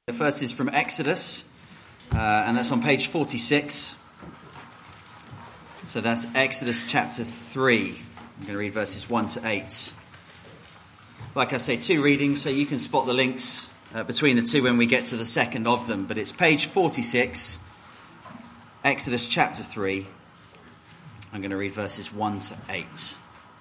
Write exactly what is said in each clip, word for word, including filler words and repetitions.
The first is from Exodus, uh, and that's on page forty-six. So that's Exodus chapter three. I'm going to read verses one to eight. Like I say, two readings, so you can spot the links uh, between the two when we get to the second of them. But it's page forty-six, Exodus chapter three. I'm going to read verses one to eight.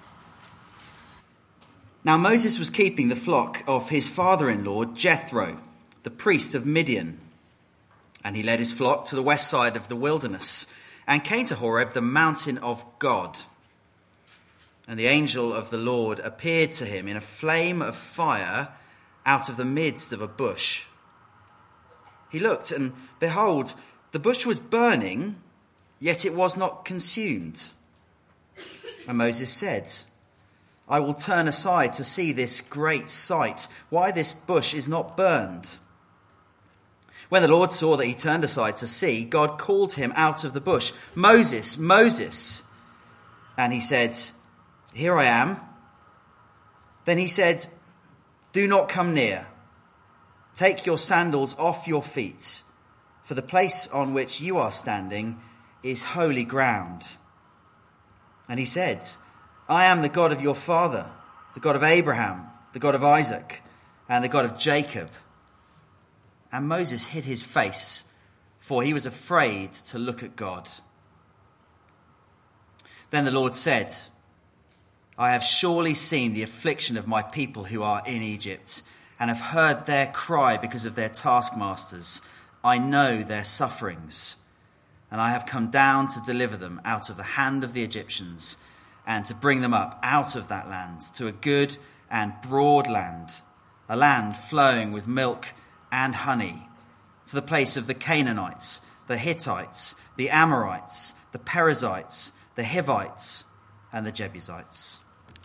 Now Moses was keeping the flock of his father-in-law Jethro, the priest of Midian, and he led his flock to the west side of the wilderness and came to Horeb, the mountain of God. And the angel of the Lord appeared to him in a flame of fire out of the midst of a bush. He looked, and behold, the bush was burning, yet it was not consumed. And Moses said, I will turn aside to see this great sight, why this bush is not burned. When the Lord saw that he turned aside to see, God called him out of the bush, Moses, Moses. And he said, Here I am. Then he said, Do not come near. Take your sandals off your feet, for the place on which you are standing is holy ground. And he said, I am the God of your father, the God of Abraham, the God of Isaac, and the God of Jacob. And Moses hid his face, for he was afraid to look at God. Then the Lord said, I have surely seen the affliction of my people who are in Egypt, and have heard their cry because of their taskmasters. I know their sufferings, and I have come down to deliver them out of the hand of the Egyptians, and to bring them up out of that land to a good and broad land, a land flowing with milk and honey, to the place of the Canaanites, the Hittites, the Amorites, the Perizzites, the Hivites, and the Jebusites.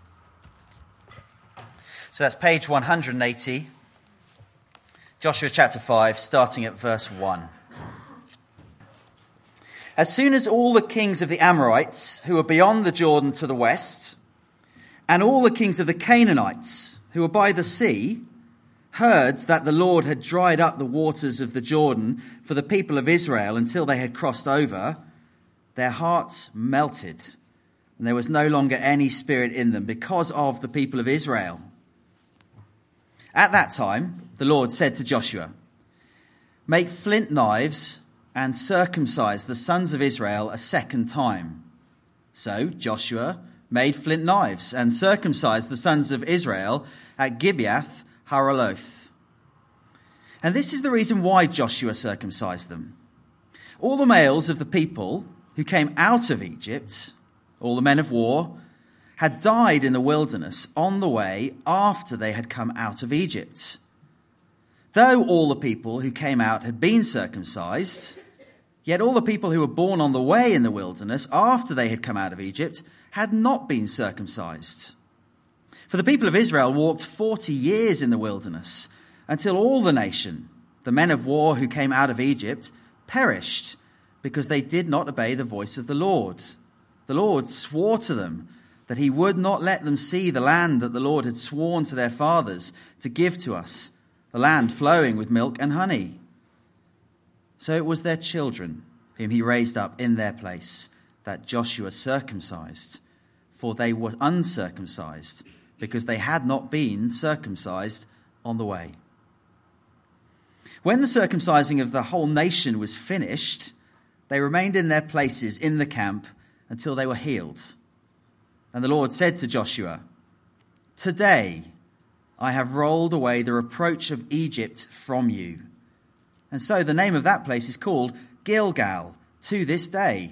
So that's page one hundred eighty, Joshua chapter five, starting at verse one. As soon as all the kings of the Amorites, who were beyond the Jordan to the west, and all the kings of the Canaanites, who were by the sea, heard that the Lord had dried up the waters of the Jordan for the people of Israel until they had crossed over, their hearts melted, and there was no longer any spirit in them because of the people of Israel. At that time, the Lord said to Joshua, Make flint knives and circumcise the sons of Israel a second time. So Joshua made flint knives and circumcised the sons of Israel at Gibeath Haraloth. And this is the reason why Joshua circumcised them. All the males of the people who came out of Egypt, all the men of war, had died in the wilderness on the way after they had come out of Egypt. Though all the people who came out had been circumcised, yet all the people who were born on the way in the wilderness after they had come out of Egypt had not been circumcised. For the people of Israel walked forty years in the wilderness until all the nation, the men of war who came out of Egypt, perished because they did not obey the voice of the Lord. The Lord swore to them that he would not let them see the land that the Lord had sworn to their fathers to give to us, the land flowing with milk and honey. So it was their children whom he raised up in their place that Joshua circumcised, for they were uncircumcised, because they had not been circumcised on the way. When the circumcising of the whole nation was finished, they remained in their places in the camp until they were healed. And the Lord said to Joshua, Today I have rolled away the reproach of Egypt from you. And so the name of that place is called Gilgal to this day.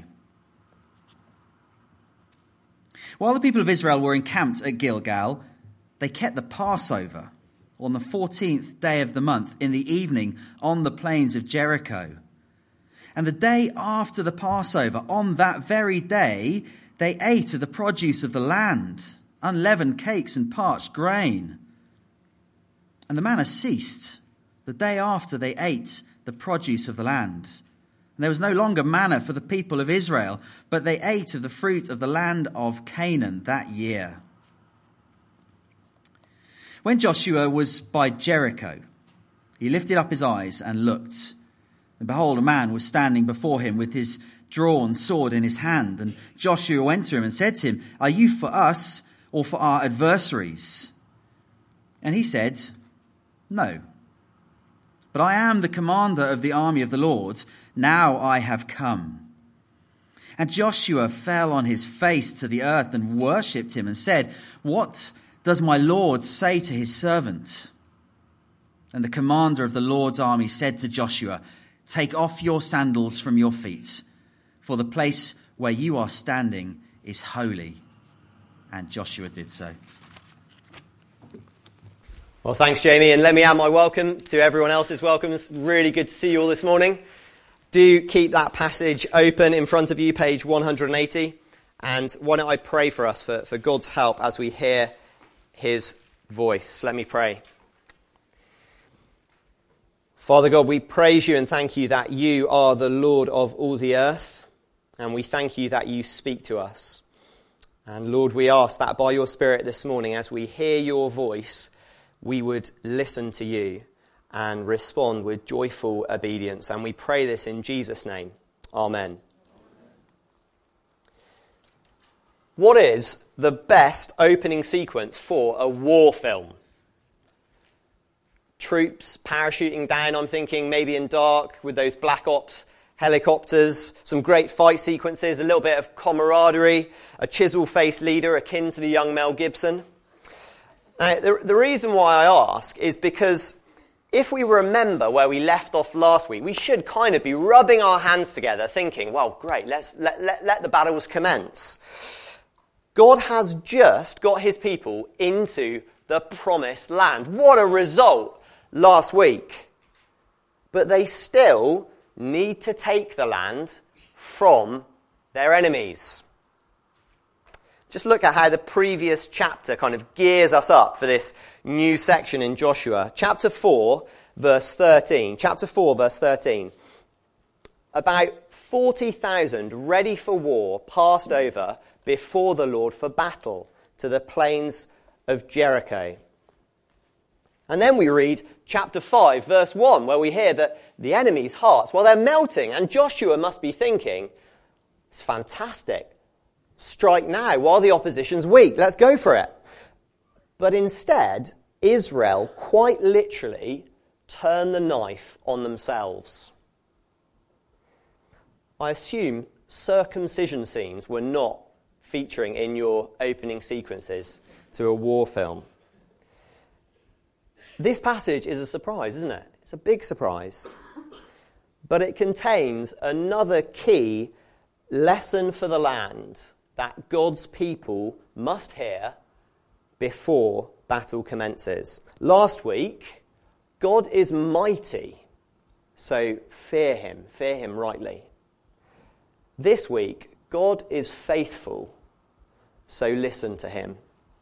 While the people of Israel were encamped at Gilgal, they kept the Passover on the fourteenth day of the month in the evening on the plains of Jericho. And the day after the Passover, on that very day, they ate of the produce of the land, unleavened cakes and parched grain. And the manna ceased the day after they ate the produce of the land. And there was no longer manna for the people of Israel, but they ate of the fruit of the land of Canaan that year. When Joshua was by Jericho, He lifted up his eyes and looked, and behold, a man was standing before him with his drawn sword in his hand. And Joshua went to him and said to him, "Are you for us or for our adversaries?" And he said, "No, but I am the commander of the army of the Lord. Now I have come." And Joshua fell on his face to the earth and worshipped him and said, "What does my Lord say to his servant?" And the commander of the Lord's army said to Joshua, "Take off your sandals from your feet, for the place where you are standing is holy." And Joshua did so. Well, thanks, Jamie, and let me add my welcome to everyone else's welcome. It's really good to see you all this morning. Do keep that passage open in front of you, page one hundred eighty, and why don't I pray for us for, for God's help as we hear his voice. Let me pray. Father God, we praise you and thank you that you are the Lord of all the earth, and we thank you that you speak to us. And Lord, we ask that by your Spirit this morning, as we hear your voice, we would listen to you and respond with joyful obedience. And we pray this in Jesus' name. Amen. What is the best opening sequence for a war film? Troops parachuting down, I'm thinking maybe in dark with those Black Ops helicopters, some great fight sequences, a little bit of camaraderie, a chisel-faced leader akin to the young Mel Gibson. Now, the, the reason why I ask is because if we remember where we left off last week, we should kind of be rubbing our hands together thinking, well, great, let's let, let, let the battles commence. God has just got his people into the promised land. What a result last week. But they still need to take the land from their enemies. Just look at how the previous chapter kind of gears us up for this new section in Joshua. Chapter four, verse thirteen. Chapter four, verse thirteen. About forty thousand ready for war passed over before the Lord for battle to the plains of Jericho. And then we read chapter five, verse one, where we hear that the enemy's hearts, well, they're melting, and Joshua must be thinking, it's fantastic. Strike now while the opposition's weak. Let's go for it. But instead, Israel quite literally turned the knife on themselves. I assume circumcision scenes were not featuring in your opening sequences to a war film. This passage is a surprise, isn't it? It's a big surprise. But it contains another key lesson for the land that God's people must hear before battle commences. Last week, God is mighty, so fear him, fear him rightly. This week, God is faithful, so listen to him.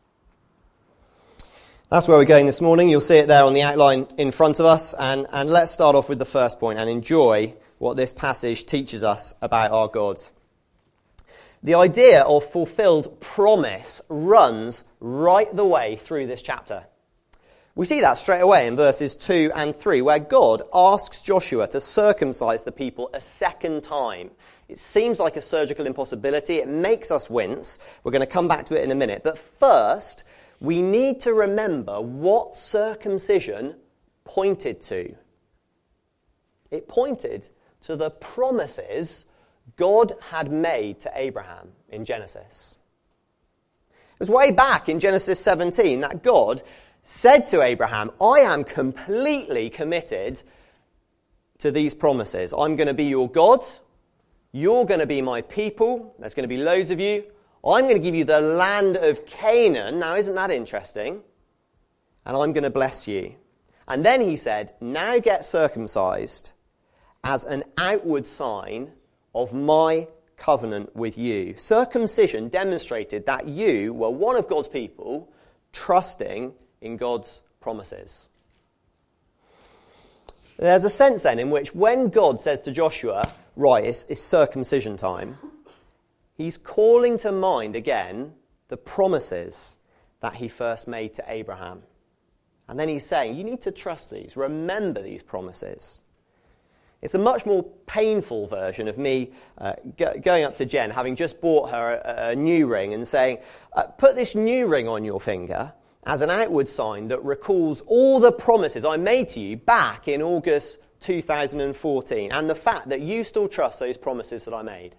That's where we're going this morning. You'll see it there on the outline in front of us. And, and let's start off with the first point and enjoy what this passage teaches us about our God. The idea of fulfilled promise runs right the way through this chapter. We see that straight away in verses two and three, where God asks Joshua to circumcise the people a second time. It seems like a surgical impossibility. It makes us wince. We're going to come back to it in a minute. But first, we need to remember what circumcision pointed to. It pointed to the promises God had made to Abraham in Genesis. It was way back in Genesis seventeen that God said to Abraham, I am completely committed to these promises. I'm going to be your God. You're going to be my people. There's going to be loads of you. I'm going to give you the land of Canaan. Now, isn't that interesting? And I'm going to bless you. And then he said, now get circumcised as an outward sign of my covenant with you. Circumcision demonstrated that you were one of God's people, trusting in God's promises. There's a sense then in which when God says to Joshua, right, it's, it's circumcision time, he's calling to mind again the promises that he first made to Abraham. And then he's saying, you need to trust these, remember these promises. It's a much more painful version of me uh, go- going up to Jen, having just bought her a, a new ring, and saying, uh, put this new ring on your finger as an outward sign that recalls all the promises I made to you back in August two thousand fourteen, and the fact that you still trust those promises that I made.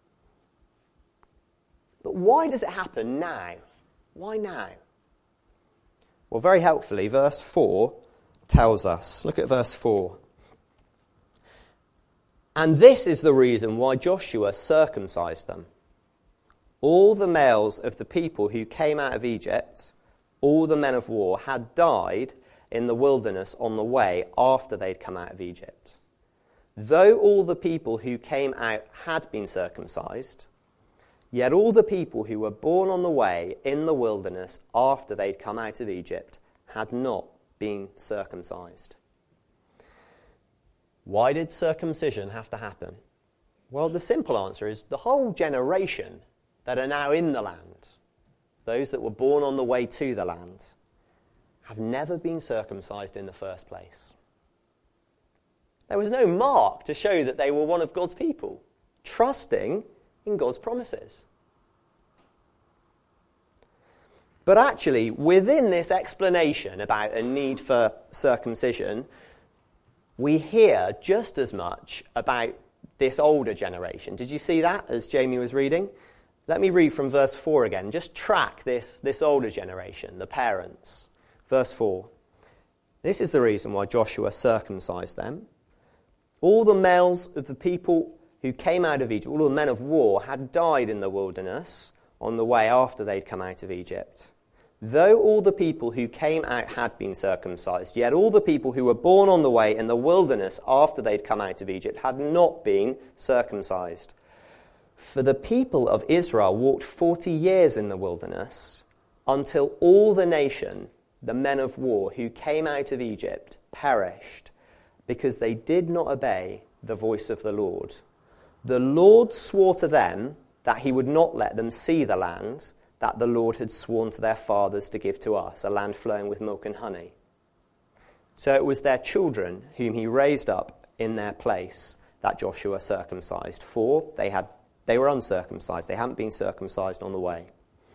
But why does it happen now? Why now? Well, very helpfully, verse four tells us. Look at verse four. And this is the reason why Joshua circumcised them. All the males of the people who came out of Egypt, all the men of war, had died in the wilderness on the way after they'd come out of Egypt. Though all the people who came out had been circumcised, yet all the people who were born on the way in the wilderness after they'd come out of Egypt had not been circumcised. Why did circumcision have to happen? Well, the simple answer is the whole generation that are now in the land, those that were born on the way to the land, have never been circumcised in the first place. There was no mark to show that they were one of God's people, trusting in God's promises. But actually, within this explanation about a need for circumcision, we hear just as much about this older generation. Did you see that as Jamie was reading? Let me read from verse four again. Just track this, this older generation, the parents. Verse four. This is the reason why Joshua circumcised them. All the males of the people who came out of Egypt, all the men of war, had died in the wilderness on the way after they'd come out of Egypt. Though all the people who came out had been circumcised, yet all the people who were born on the way in the wilderness after they'd come out of Egypt had not been circumcised. For the people of Israel walked forty years in the wilderness until all the nation, the men of war who came out of Egypt, perished because they did not obey the voice of the Lord. The Lord swore to them that he would not let them see the land that the Lord had sworn to their fathers to give to us, a land flowing with milk and honey. So it was their children whom he raised up in their place that Joshua circumcised, for they had they were uncircumcised. They hadn't been circumcised on the way.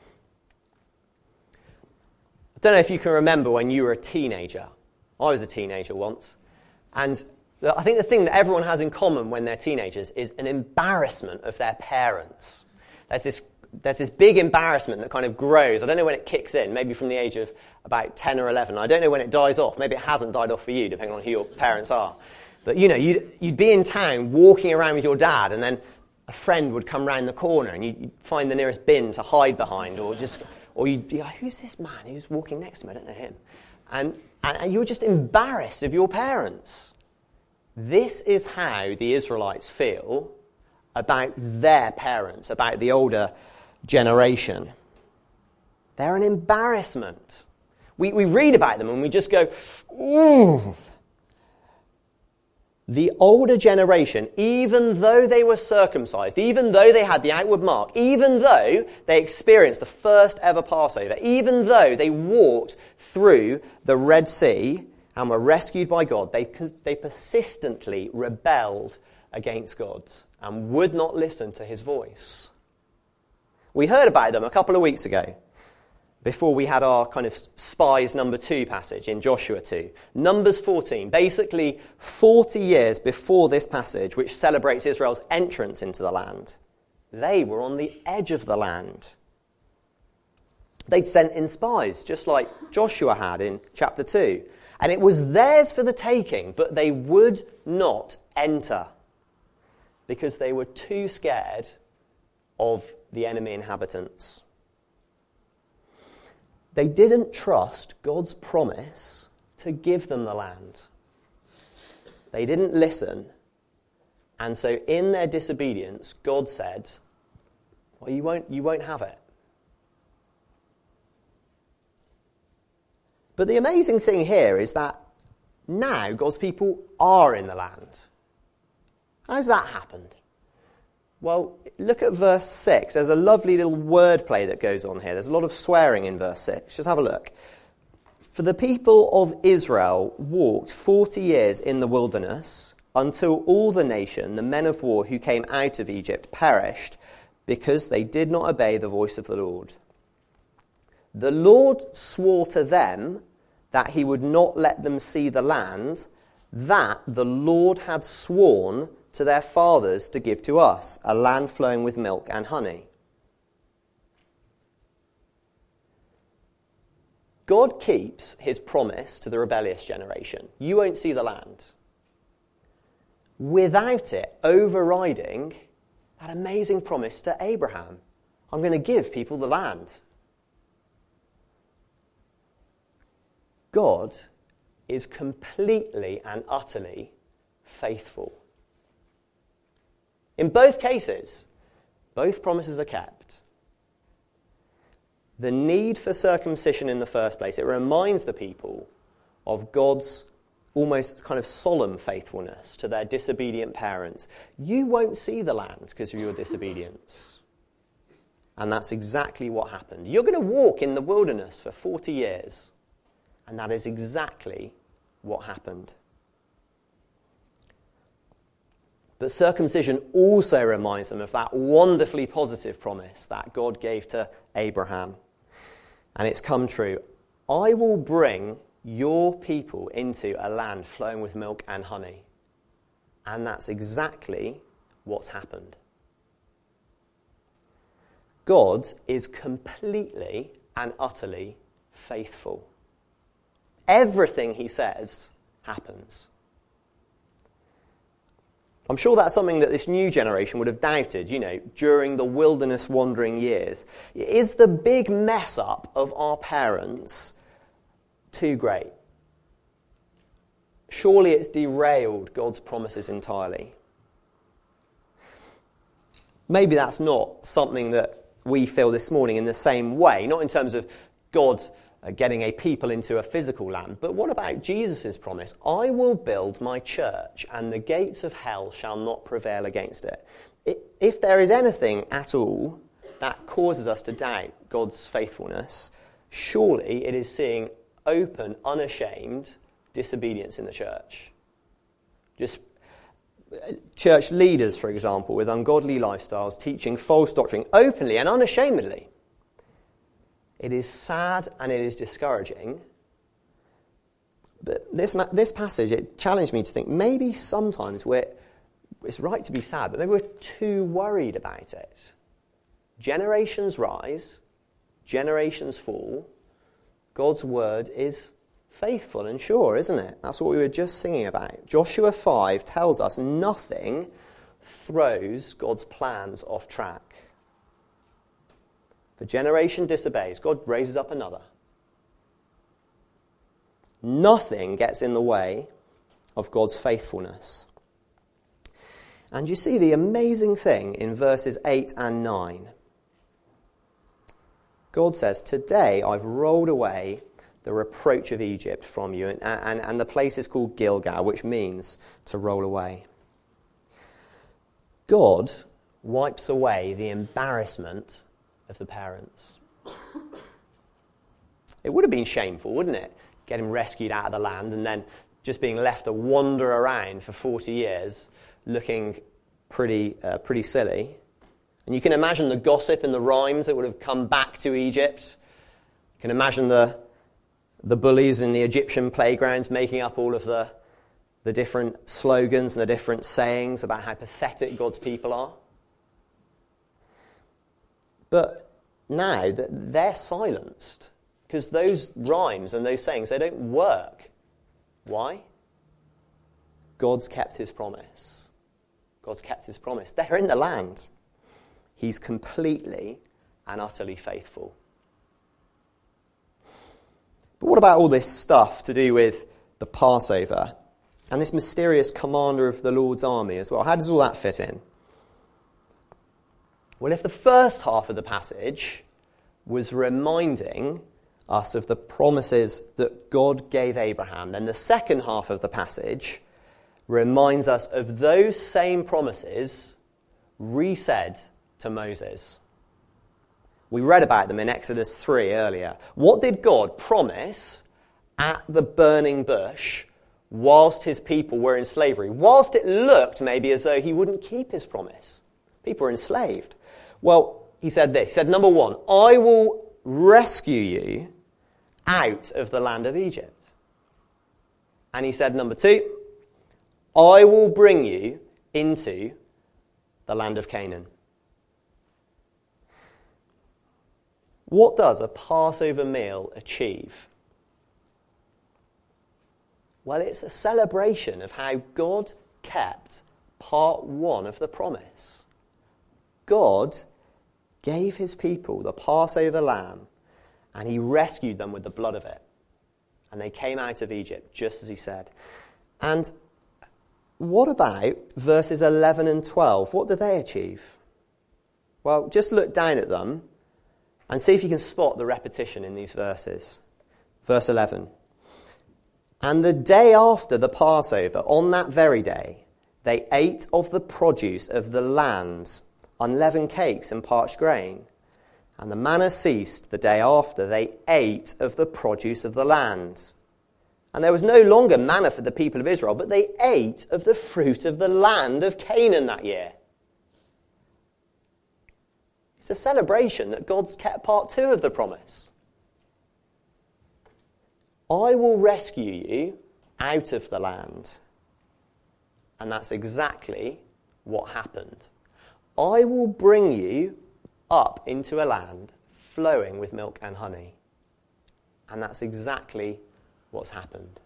I don't know if you can remember when you were a teenager. I was a teenager once. And I think the thing that everyone has in common when they're teenagers is an embarrassment of their parents. There's this There's this big embarrassment that kind of grows. I don't know when it kicks in, maybe from the age of about ten or eleven. I don't know when it dies off. Maybe it hasn't died off for you, depending on who your parents are. But, you know, you'd, you'd be in town walking around with your dad, and then a friend would come round the corner, and you'd find the nearest bin to hide behind, or just, or you'd be like, who's this man who's walking next to me? I don't know him. And, and, and you were just embarrassed of your parents. This is how the Israelites feel about their parents, about the older generation. They're an embarrassment. We, we read about them and we just go, ooh. The older generation, even though they were circumcised, even though they had the outward mark, even though they experienced the first ever Passover, even though they walked through the Red Sea and were rescued by God, they, they persistently rebelled against God and would not listen to his voice. We heard about them a couple of weeks ago, before we had our kind of spies number two passage in Joshua two. Numbers fourteen, basically forty years before this passage, which celebrates Israel's entrance into the land. They were on the edge of the land. They'd sent in spies, just like Joshua had in chapter two. And it was theirs for the taking, but they would not enter because they were too scared of the enemy inhabitants. They didn't trust God's promise to give them the land. They didn't listen. And so in their disobedience, God said, well, you won't, you won't have it. But the amazing thing here is that now God's people are in the land. How's that happened? Well, look at verse six. There's a lovely little wordplay that goes on here. There's a lot of swearing in verse six. Just have a look. For the people of Israel walked forty years in the wilderness until all the nation, the men of war who came out of Egypt, perished because they did not obey the voice of the Lord. The Lord swore to them that he would not let them see the land that the Lord had sworn to their fathers to give to us, a land flowing with milk and honey. God keeps his promise to the rebellious generation. You won't see the land. Without it overriding that amazing promise to Abraham. I'm going to give people the land. God is completely and utterly faithful. In both cases, both promises are kept. The need for circumcision in the first place, it reminds the people of God's almost kind of solemn faithfulness to their disobedient parents. You won't see the land because of your disobedience. And that's exactly what happened. You're going to walk in the wilderness for forty years. And that is exactly what happened. But circumcision also reminds them of that wonderfully positive promise that God gave to Abraham. And it's come true. I will bring your people into a land flowing with milk and honey. And that's exactly what's happened. God is completely and utterly faithful. Everything he says happens. I'm sure that's something that this new generation would have doubted, you know, during the wilderness wandering years. Is the big mess up of our parents too great? Surely it's derailed God's promises entirely. Maybe that's not something that we feel this morning in the same way, not in terms of God uh, getting a people into a physical land, but what about Jesus' promise? I will build my church, and the gates of hell shall not prevail against it. If there is anything at all that causes us to doubt God's faithfulness, surely it is seeing open, unashamed disobedience in the church. Just church leaders, for example, with ungodly lifestyles, teaching false doctrine openly and unashamedly. It is sad and it is discouraging. But this this passage, it challenged me to think maybe sometimes we're, it's right to be sad, but maybe we're too worried about it. Generations rise, generations fall. God's word is faithful and sure, isn't it? That's what we were just singing about. Joshua five tells us nothing throws God's plans off track. If a generation disobeys, God raises up another. Nothing gets in the way of God's faithfulness. And you see the amazing thing in verses eight and nine. God says, today I've rolled away the reproach of Egypt from you. And, and, and the place is called Gilgal, which means to roll away. God wipes away the embarrassment of the parents. It would have been shameful, wouldn't it? Getting rescued out of the land and then just being left to wander around for forty years looking pretty uh, pretty silly. And you can imagine the gossip and the rhymes that would have come back to Egypt. You can imagine the the bullies in the Egyptian playgrounds making up all of the, the different slogans and the different sayings about how pathetic God's people are. But now that they're silenced, because those rhymes and those sayings, they don't work. Why? God's kept his promise. God's kept his promise. They're in the land. He's completely and utterly faithful. But what about all this stuff to do with the Passover and this mysterious commander of the Lord's army as well? How does all that fit in? Well, if the first half of the passage was reminding us of the promises that God gave Abraham, then the second half of the passage reminds us of those same promises re-said to Moses. We read about them in Exodus three earlier. What did God promise at the burning bush whilst his people were in slavery, whilst it looked maybe as though he wouldn't keep his promise. People were enslaved. Well, he said this. He said, number one, I will rescue you out of the land of Egypt. And he said, number two, I will bring you into the land of Canaan. What does a Passover meal achieve? Well, it's a celebration of how God kept part one of the promise. God gave his people the Passover lamb, and he rescued them with the blood of it. And they came out of Egypt, just as he said. And what about verses eleven and twelve? What do they achieve? Well, just look down at them and see if you can spot the repetition in these verses. Verse eleven. And the day after the Passover, on that very day, they ate of the produce of the land, unleavened cakes and parched grain. And the manna ceased the day after. They ate of the produce of the land. And there was no longer manna for the people of Israel, but they ate of the fruit of the land of Canaan that year. It's a celebration that God's kept part two of the promise. I will rescue you out of the land. And that's exactly what happened. I will bring you up into a land flowing with milk and honey. And that's exactly what's happened.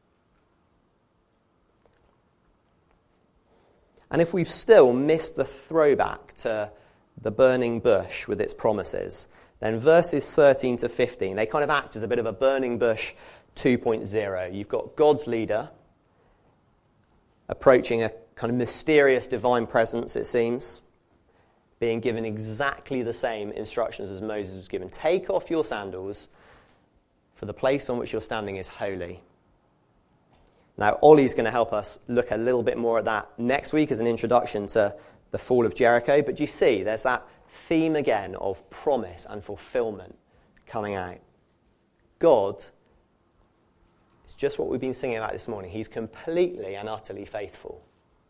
And if we've still missed the throwback to the burning bush with its promises, then verses thirteen to fifteen, they kind of act as a bit of a burning bush two point oh. You've got God's leader approaching a kind of mysterious divine presence, it seems, being given exactly the same instructions as Moses was given. Take off your sandals, for the place on which you're standing is holy. Now, Ollie's going to help us look a little bit more at that next week as an introduction to the fall of Jericho. But you see, there's that theme again of promise and fulfillment coming out. God, it's just what we've been singing about this morning. He's completely and utterly faithful.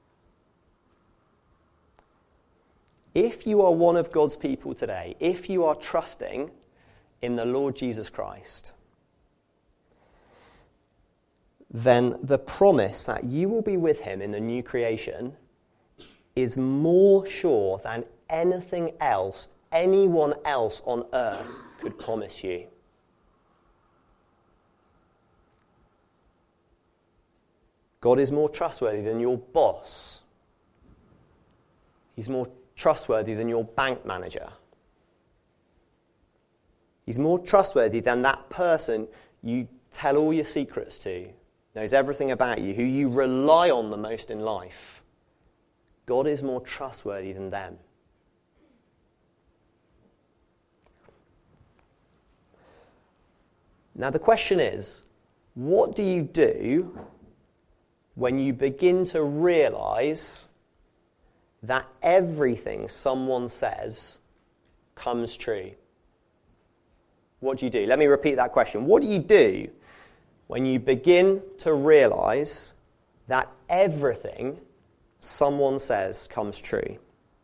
If you are one of God's people today, if you are trusting in the Lord Jesus Christ, then the promise that you will be with him in the new creation is more sure than anything else anyone else on earth could promise you. God is more trustworthy than your boss. He's more trustworthy than your bank manager. He's more trustworthy than that person you tell all your secrets to, knows everything about you, who you rely on the most in life. God is more trustworthy than them. Now the question is, what do you do when you begin to realize that everything someone says comes true? What do you do? Let me repeat that question. What do you do when you begin to realize that everything someone says comes true?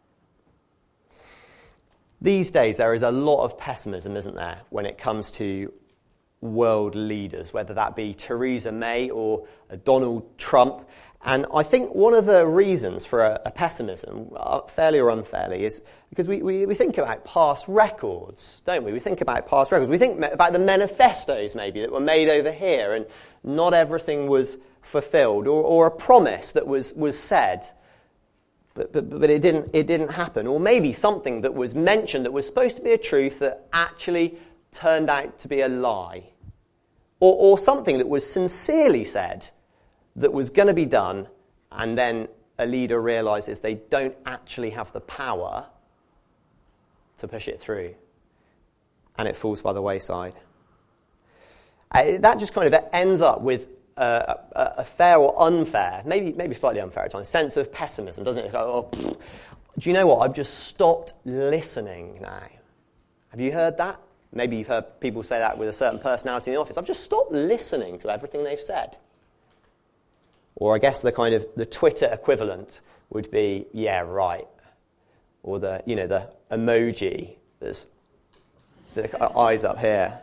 These days there is a lot of pessimism, isn't there, when it comes to world leaders, whether that be Theresa May or Donald Trump. And I think one of the reasons for a, a pessimism, fairly or unfairly, is because we, we, we think about past records, don't we? We think about past records. We think about the manifestos, maybe, that were made over here, and not everything was fulfilled, or, or a promise that was, was said, but, but, but it didn't, it didn't happen. Or maybe something that was mentioned that was supposed to be a truth that actually turned out to be a lie. Or, or something that was sincerely said that was going to be done, and then a leader realizes they don't actually have the power to push it through, and it falls by the wayside. Uh, that just kind of ends up with uh, a, a fair or unfair, maybe maybe slightly unfair at times, sense of pessimism, doesn't it? Oh, do you know what? I've just stopped listening now. Have you heard that? Maybe you've heard people say that with a certain personality in the office. I've just stopped listening to everything they've said. Or I guess the kind of the Twitter equivalent would be, yeah, right. Or the, you know, the emoji, there's the eyes up here.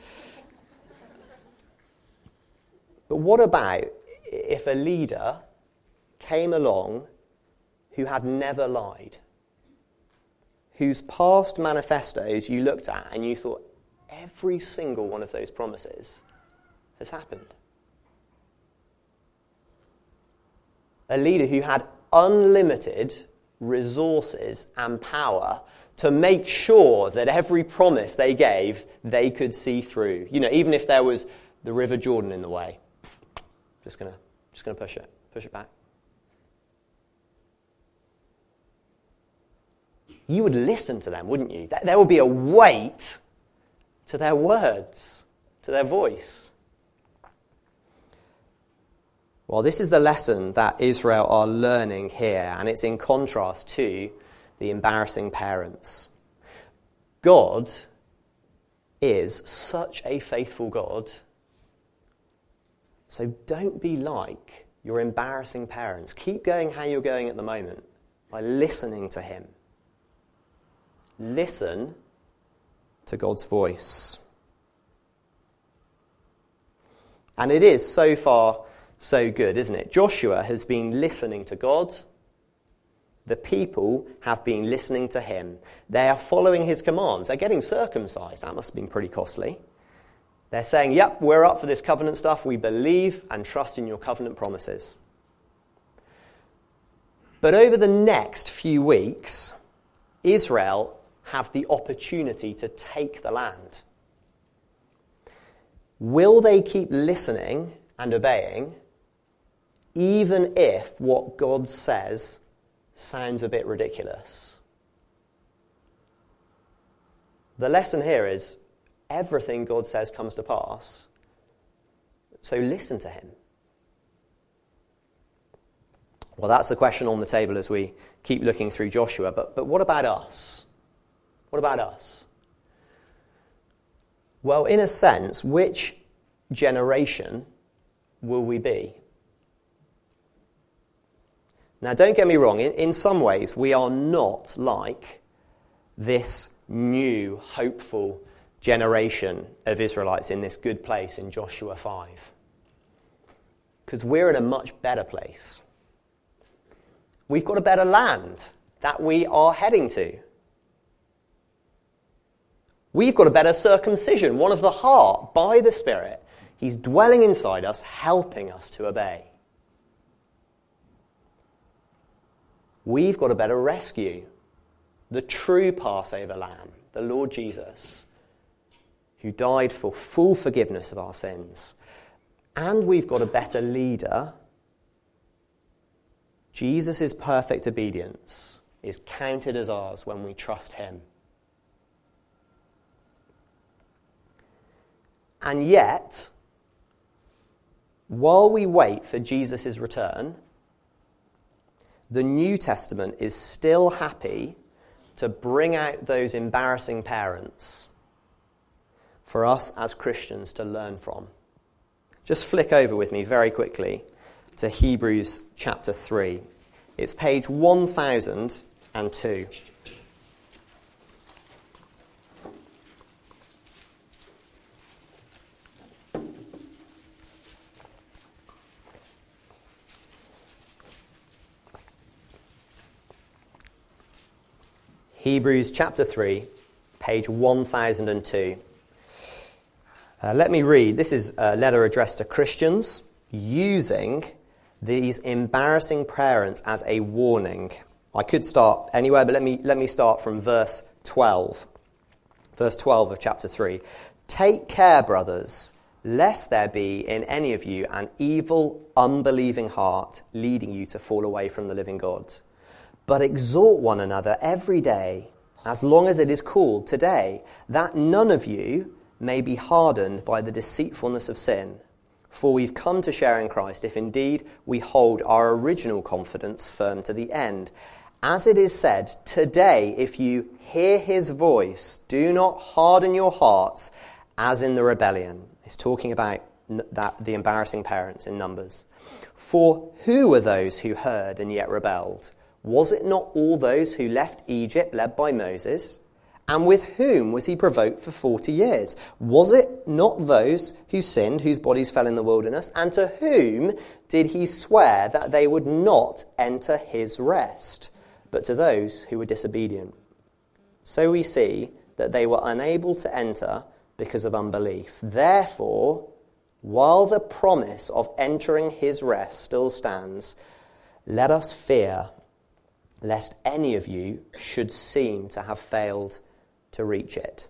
But what about if a leader came along who had never lied, whose past manifestos you looked at and you thought every single one of those promises has happened? A leader who had unlimited resources and power to make sure that every promise they gave, they could see through. You know, even if there was the River Jordan in the way. Just gonna, just gonna push it, push it back. You would listen to them, wouldn't you? There would be a weight to their words, to their voice. Well, this is the lesson that Israel are learning here, and it's in contrast to the embarrassing parents. God is such a faithful God, so don't be like your embarrassing parents. Keep going how you're going at the moment by listening to him. Listen to God's voice. And it is so far so good, isn't it? Joshua has been listening to God. The people have been listening to him. They are following his commands. They're getting circumcised. That must have been pretty costly. They're saying, yep, we're up for this covenant stuff. We believe and trust in your covenant promises. But over the next few weeks, Israel have the opportunity to take the land. Will they keep listening and obeying, even if what God says sounds a bit ridiculous? The lesson here is everything God says comes to pass, so listen to him. Well, that's the question on the table as we keep looking through Joshua, but, but what about us? What about us? Well, in a sense, which generation will we be? Now, don't get me wrong, in, in some ways, we are not like this new, hopeful generation of Israelites in this good place in Joshua five. Because we're in a much better place. We've got a better land that we are heading to. We've got a better circumcision, one of the heart, by the Spirit. He's dwelling inside us, helping us to obey. We've got a better rescue, the true Passover lamb, the Lord Jesus, who died for full forgiveness of our sins. And we've got a better leader. Jesus' perfect obedience is counted as ours when we trust him. And yet, while we wait for Jesus' return, the New Testament is still happy to bring out those embarrassing parents for us as Christians to learn from. Just flick over with me very quickly to Hebrews chapter three. It's page one thousand two. Hebrews chapter three, page one thousand two. Uh, let me read. This is a letter addressed to Christians using these embarrassing parents as a warning. I could start anywhere, but let me let me start from verse twelve. Verse twelve of chapter three. Take care, brothers, lest there be in any of you an evil, unbelieving heart leading you to fall away from the living God. But exhort one another every day, as long as it is called today, that none of you may be hardened by the deceitfulness of sin. For we've come to share in Christ, if indeed we hold our original confidence firm to the end. As it is said, today, if you hear his voice, do not harden your hearts as in the rebellion. It's talking about that the embarrassing parents in Numbers. For who were those who heard and yet rebelled? Was it not all those who left Egypt led by Moses? And with whom was he provoked for forty years? Was it not those who sinned, whose bodies fell in the wilderness? And to whom did he swear that they would not enter his rest, but to those who were disobedient? So we see that they were unable to enter because of unbelief. Therefore, while the promise of entering his rest still stands, let us fear, lest any of you should seem to have failed to reach it.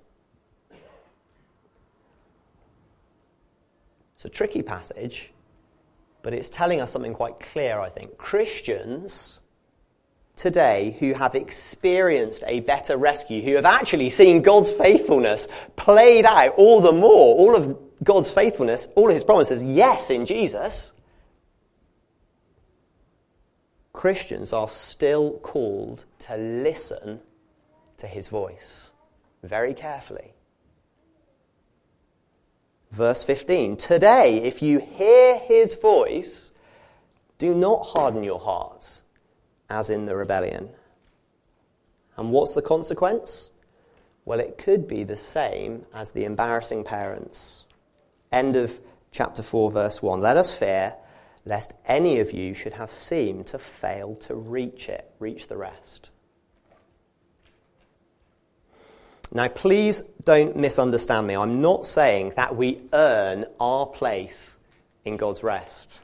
It's a tricky passage, but it's telling us something quite clear, I think. Christians today who have experienced a better rescue, who have actually seen God's faithfulness played out all the more, all of God's faithfulness, all of his promises, yes, in Jesus, Christians are still called to listen to his voice very carefully. Verse fifteen, today, if you hear his voice, do not harden your hearts as in the rebellion. And what's the consequence? Well, it could be the same as the embarrassing parents. End of chapter four, verse one. Let us fear, lest any of you should have seemed to fail to reach it, reach the rest. Now, please don't misunderstand me. I'm not saying that we earn our place in God's rest.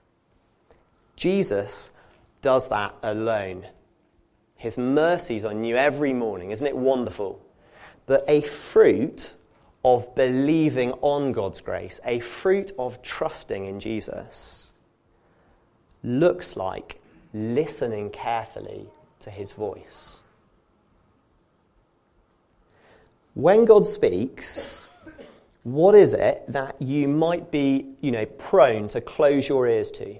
Jesus does that alone. His mercies are new every morning. Isn't it wonderful? But a fruit of believing on God's grace, a fruit of trusting in Jesus, looks like listening carefully to his voice. When God speaks, what is it that you might be, you know, prone to close your ears to?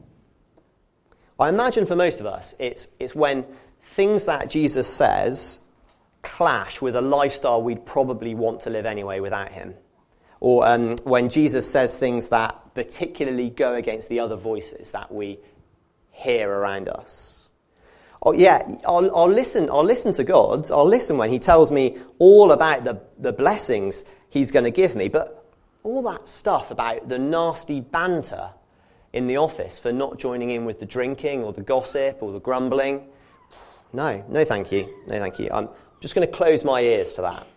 I imagine for most of us, it's it's when things that Jesus says clash with a lifestyle we'd probably want to live anyway without him. Or um, when Jesus says things that particularly go against the other voices that we hear around us. Oh yeah, I'll, I'll listen. I'll listen to God. I'll listen when he tells me all about the, the blessings he's going to give me. But all that stuff about the nasty banter in the office for not joining in with the drinking or the gossip or the grumbling, no, no, thank you, no, thank you. I'm just going to close my ears to that.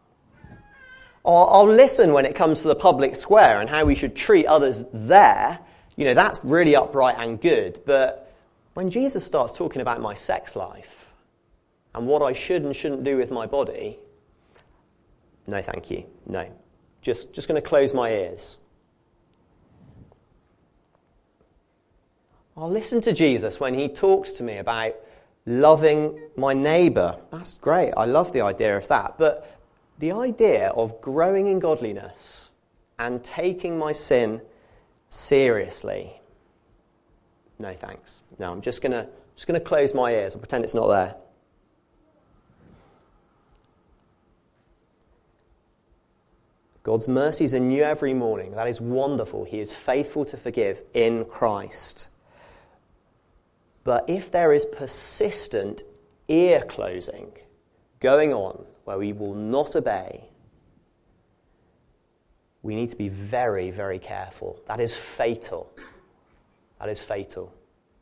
Or I'll listen when it comes to the public square and how we should treat others there. You know, that's really upright and good. But when Jesus starts talking about my sex life and what I should and shouldn't do with my body, no thank you, no. Just, just going to close my ears. I'll listen to Jesus when he talks to me about loving my neighbour. That's great, I love the idea of that. But the idea of growing in godliness and taking my sin seriously, no thanks. No, I'm just gonna just gonna close my ears and pretend it's not there. God's mercies are new every morning. That is wonderful. He is faithful to forgive in Christ. But if there is persistent ear closing going on where we will not obey, we need to be very, very careful. That is fatal. That is fatal.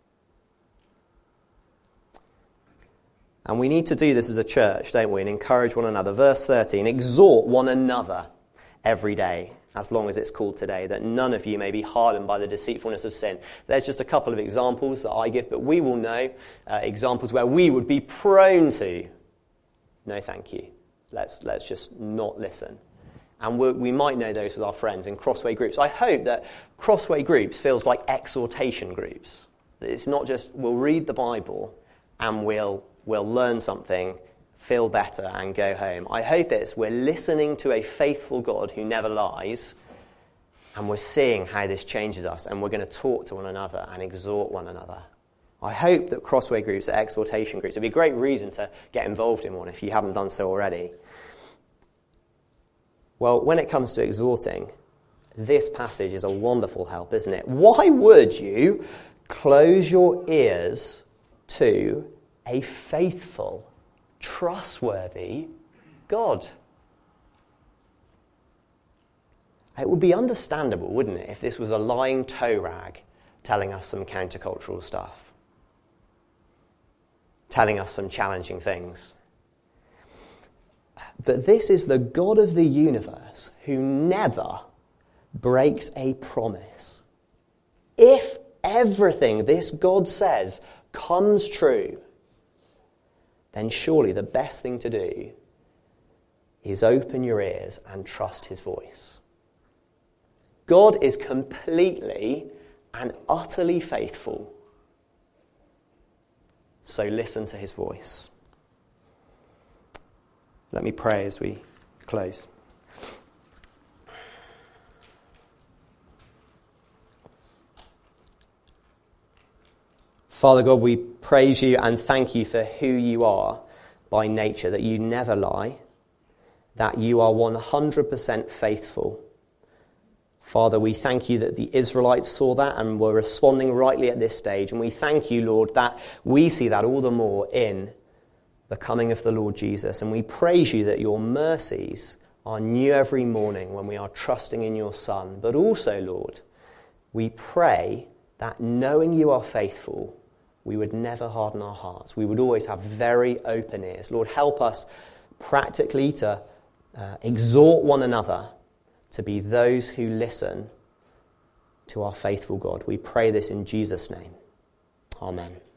And we need to do this as a church, don't we? And encourage one another. Verse thirteen, exhort one another every day, as long as it's called today, that none of you may be hardened by the deceitfulness of sin. There's just a couple of examples that I give, but we will know uh, examples where we would be prone to, no thank you. Let's, let's just not listen. And we we might know those with our friends in Crossway groups. I hope that Crossway groups feels like exhortation groups. It's not just we'll read the Bible and we'll we'll learn something, feel better and go home. I hope it's we're listening to a faithful God who never lies, and we're seeing how this changes us, and we're going to talk to one another and exhort one another. I hope that Crossway groups are exhortation groups. It'd be a great reason to get involved in one if you haven't done so already. Well, when it comes to exhorting, this passage is a wonderful help, isn't it? Why would you close your ears to a faithful, trustworthy God? It would be understandable, wouldn't it, if this was a lying toe rag telling us some countercultural stuff, telling us some challenging things. But this is the God of the universe who never breaks a promise. If everything this God says comes true, then surely the best thing to do is open your ears and trust his voice. God is completely and utterly faithful. So listen to his voice. Let me pray as we close. Father God, we praise you and thank you for who you are by nature, that you never lie, that you are one hundred percent faithful. Father, we thank you that the Israelites saw that and were responding rightly at this stage. And we thank you, Lord, that we see that all the more in the coming of the Lord Jesus. And we praise you that your mercies are new every morning when we are trusting in your Son. But also, Lord, we pray that knowing you are faithful, we would never harden our hearts. We would always have very open ears. Lord, help us practically to uh, exhort one another to be those who listen to our faithful God. We pray this in Jesus' name. Amen.